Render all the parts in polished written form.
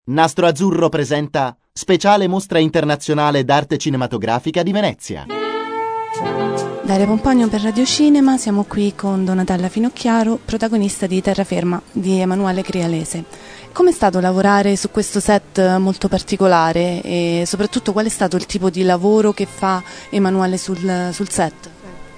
Nastro Azzurro presenta Speciale Mostra Internazionale d'Arte Cinematografica di Venezia. Daria Pompagno per Radio Cinema, siamo qui con Donatella Finocchiaro, protagonista di Terraferma di Emanuele Crialese. Com'è stato lavorare su questo set molto particolare e soprattutto qual è stato il tipo di lavoro che fa Emanuele sul set?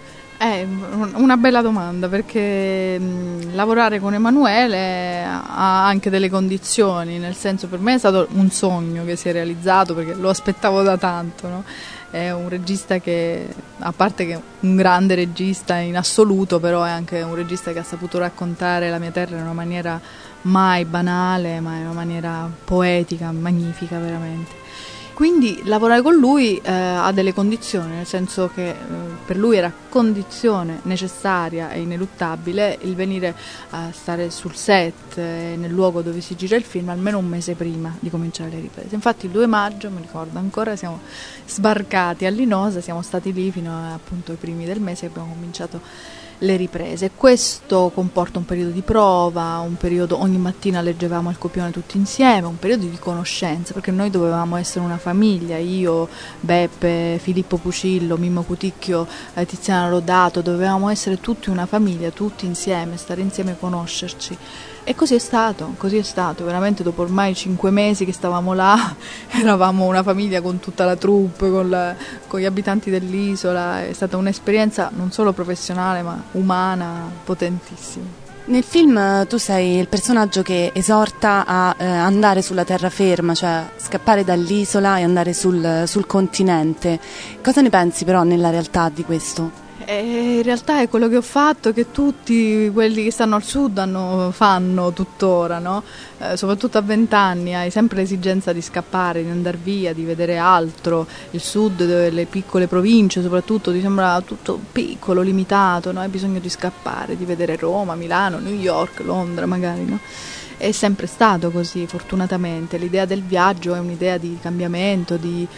È una bella domanda, perché lavorare con Emanuele ha anche delle condizioni, nel senso, per me è stato un sogno che si è realizzato perché lo aspettavo da tanto, no? È un regista che, a parte che è un grande regista in assoluto, però è anche un regista che ha saputo raccontare la mia terra in una maniera mai banale, ma in una maniera poetica, magnifica veramente. Quindi lavorare con lui ha delle condizioni, nel senso che per lui era condizione necessaria e ineluttabile il venire a stare sul set, nel luogo dove si gira il film, almeno un mese prima di cominciare le riprese. Infatti il 2 maggio, mi ricordo ancora, siamo sbarcati a Linosa, siamo stati lì fino appunto ai primi del mese e abbiamo cominciato le riprese. Questo comporta un periodo di prova, un periodo, ogni mattina leggevamo il copione tutti insieme, un periodo di conoscenza, perché noi dovevamo essere una famiglia, io, Beppe, Filippo Pucillo, Mimmo Cuticchio, Tiziana Lodato, dovevamo essere tutti una famiglia, tutti insieme, stare insieme e conoscerci. E così è stato, veramente dopo ormai 5 mesi che stavamo là, eravamo una famiglia con tutta la troupe, con gli abitanti dell'isola, è stata un'esperienza non solo professionale ma umana, potentissima. Nel film tu sei il personaggio che esorta a andare sulla terraferma, cioè scappare dall'isola e andare sul continente. Cosa ne pensi però nella realtà di questo? In realtà è quello che ho fatto, che tutti quelli che stanno al sud fanno tuttora, no? Soprattutto a 20 anni hai sempre l'esigenza di scappare, di andare via, di vedere altro. Il sud, le piccole province soprattutto, ti sembra tutto piccolo, limitato, no? Hai bisogno di scappare, di vedere Roma, Milano, New York, Londra magari, no? È sempre stato così, fortunatamente. L'idea del viaggio è un'idea di cambiamento,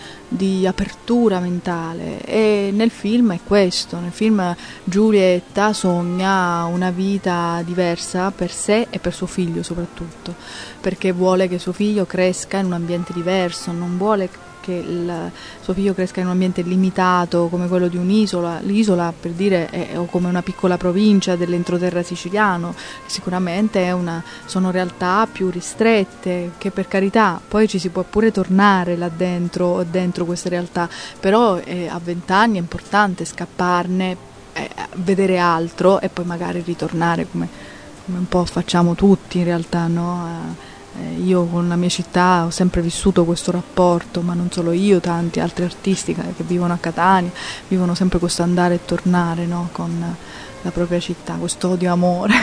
di apertura mentale, e nel film è questo. Nel film Giulietta sogna una vita diversa per sé e per suo figlio soprattutto, perché vuole che suo figlio cresca in un ambiente diverso, non vuole che suo figlio cresca in un ambiente limitato come quello di un'isola. L'isola, per dire, è come una piccola provincia dell'entroterra siciliano, sicuramente sono realtà più ristrette, che per carità poi ci si può pure tornare là dentro queste realtà, però a 20 anni è importante scapparne, vedere altro e poi magari ritornare come un po' facciamo tutti in realtà, no? Io con la mia città ho sempre vissuto questo rapporto, ma non solo io, tanti altri artisti che vivono a Catania vivono sempre questo andare e tornare, no? Con la propria città, questo odio-amore.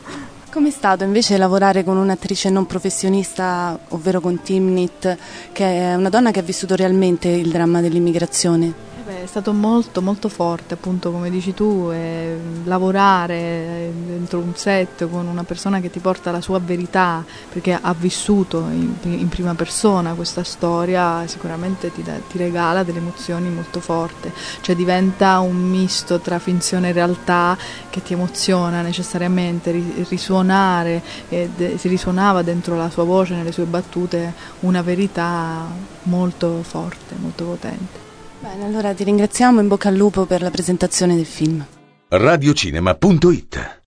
Com'è stato invece lavorare con un'attrice non professionista, ovvero con Timnit, che è una donna che ha vissuto realmente il dramma dell'immigrazione? È stato molto molto forte, appunto, come dici tu, lavorare dentro un set con una persona che ti porta la sua verità, perché ha vissuto in prima persona questa storia, sicuramente ti regala delle emozioni molto forti, cioè diventa un misto tra finzione e realtà che ti emoziona necessariamente, risuonare, si risuonava dentro la sua voce, nelle sue battute, una verità molto forte, molto potente. Bene, allora ti ringraziamo, in bocca al lupo per la presentazione del film. Radiocinema.it